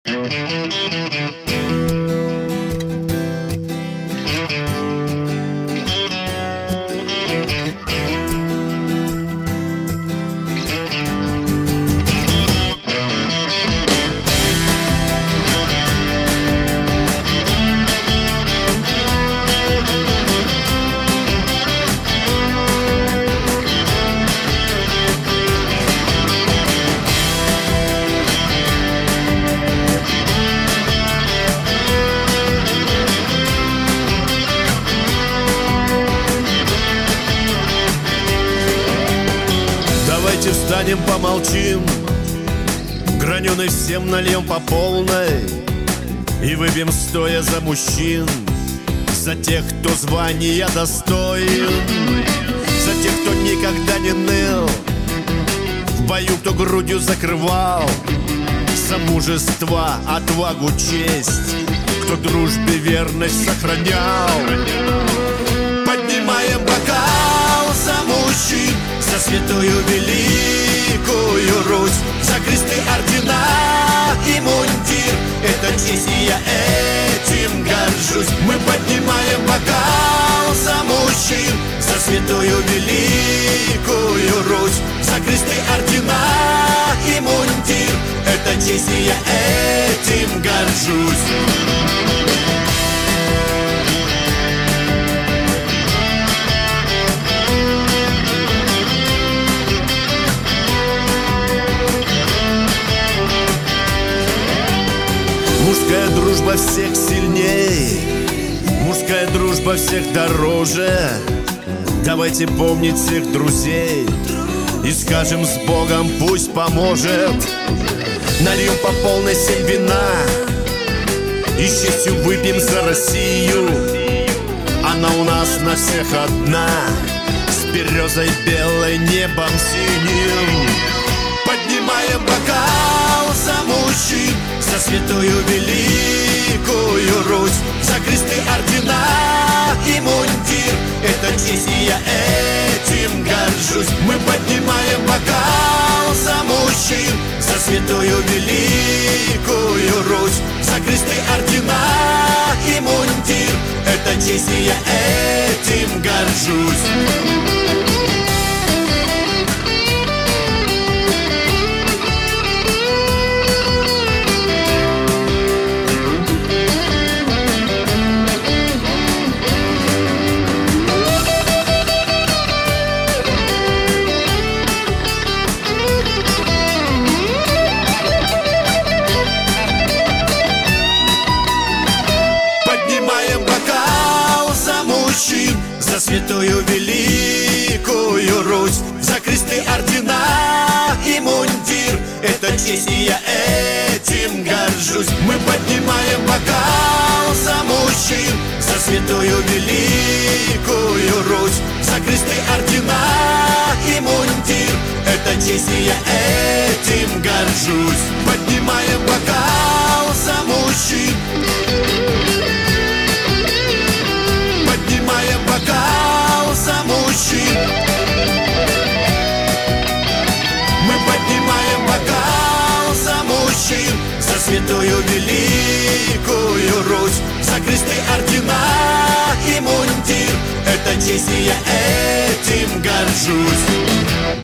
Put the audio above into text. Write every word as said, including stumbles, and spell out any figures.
Давайте встанем, помолчим, граненый всем нальем по полной и выпьем стоя за мужчин, за тех, кто звания достоин, за тех, кто никогда не ныл, в бою кто грудью закрывал, за мужество, отвагу, честь, кто дружбе верность сохранял. Поднимаем бокал за мужчин, за святую великую Русь, за кресты, ордена и мундир. Это честь, и я этим горжусь. Мы поднимаем бокал за мужчин, за святую великую Русь, за кресты, ордена и мундир. Это честь, и я этим горжусь. Мужская дружба всех сильней, мужская дружба всех дороже. Давайте помнить всех друзей и скажем с Богом, пусть поможет. Нальем по полной семь вина и с честью выпьем за Россию. Она у нас на всех одна, с березой белой, небом синим. Поднимаем бокал за мужчин, за святую великую Русь, за кресты, ордена и мундир. Это честь, и я этим горжусь. Мы поднимаем бокал за мужчин, за святую великую Русь, за кресты, ордена и мундир. Это честь, и я этим горжусь. За святую великую Русь, за кресты, ордена и мундир. Это честь, и я этим горжусь. Мы поднимаем бокал за мужчин, за святую великую Русь, за кресты, ордена и мундир. Это честь, и я этим горжусь. Поднимаем бокал за мужчин, поднимаем бокал за мужчин. Мы поднимаем бокал за мужчин, за святую великую Русь, за кресты, ордена и мундир. Это честь, и я этим горжусь.